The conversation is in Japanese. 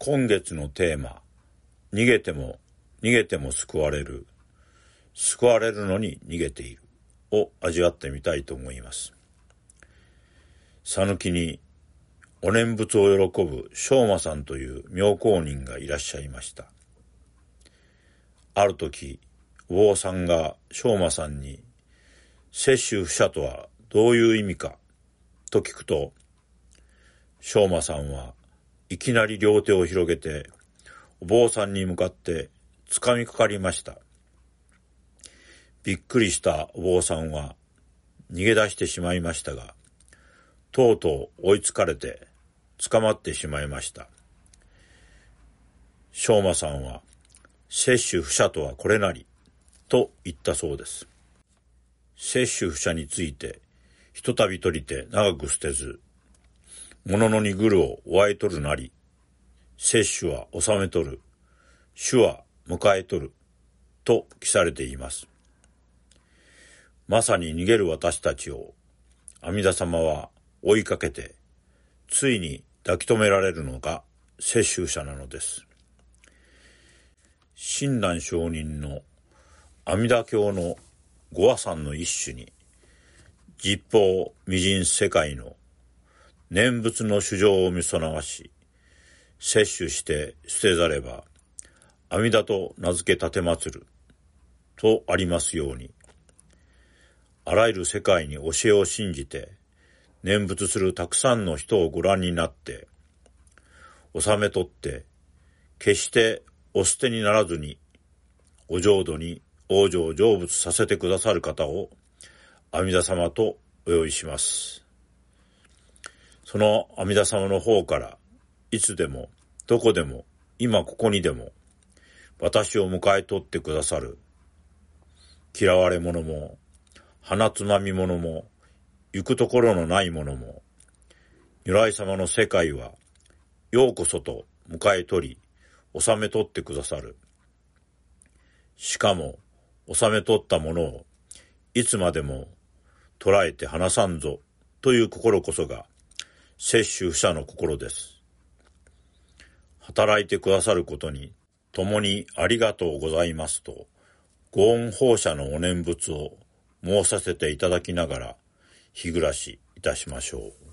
今月のテーマ、逃げても救われる、救われるのに逃げているを味わってみたいと思います。讃岐にお念仏を喜ぶ正馬さんという妙高人がいらっしゃいました。ある時、お坊さんが正馬さんに、摂取不捨とはどういう意味かと聞くと、正馬さんはいきなり両手を広げてお坊さんに向かって掴みかかりました。びっくりしたお坊さんは逃げ出してしまいましたが、とうとう追いつかれて捕まってしまいました。正馬さんは、摂取不捨とはこれなりと言ったそうです。摂取不捨について、ひとたび取りて長く捨てず、物のにぐるを追い取るなり、摂取は収め取る、主は迎え取る、と記されています。まさに逃げる私たちを、阿弥陀様は追いかけて、ついに抱き留められるのが摂取不捨なのです。親鸞上人の阿弥陀経の御和算の一種に、十方未尽世界の念仏の主情を見そなわし、摂取して捨てざれば、阿弥陀と名付け奉る、とありますように、あらゆる世界に教えを信じて、念仏するたくさんの人をご覧になって、収め取って、決してお捨てにならずに、お浄土に往生成仏させてくださる方を、阿弥陀様とお呼びします。その阿弥陀様の方から、いつでも、どこでも、今ここにでも、私を迎え取ってくださる、嫌われ者も、鼻つまみ者も、行くところのない者も、如来様の世界は、ようこそと迎え取り、収め取ってくださる。しかも、収め取ったものを、いつまでも捉えて離さんぞ、という心こそが、摂取不捨の心です。働いてくださることに、共にありがとうございますと、ご恩報謝のお念仏を申させていただきながら、日暮らしいたしましょう。